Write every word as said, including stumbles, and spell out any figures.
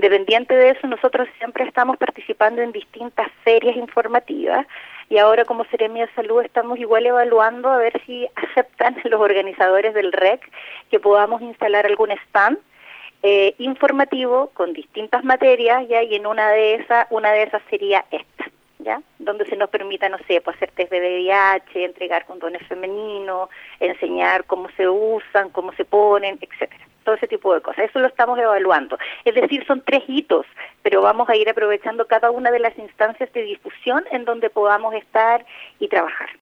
independiente de eso, nosotros siempre estamos participando en distintas ferias informativas y ahora como Seremia de Salud estamos igual evaluando a ver si aceptan los organizadores del R E C que podamos instalar algún stand eh, informativo con distintas materias, ya, y en una de esas, una de esas sería esta, ¿ya? Donde se nos permita, no sé, pues hacer test de V I H, entregar condones femeninos, enseñar cómo se usan, cómo se ponen, etcétera. Todo ese tipo de cosas. Eso lo estamos evaluando. Es decir, son tres hitos, pero vamos a ir aprovechando cada una de las instancias de difusión en donde podamos estar y trabajar.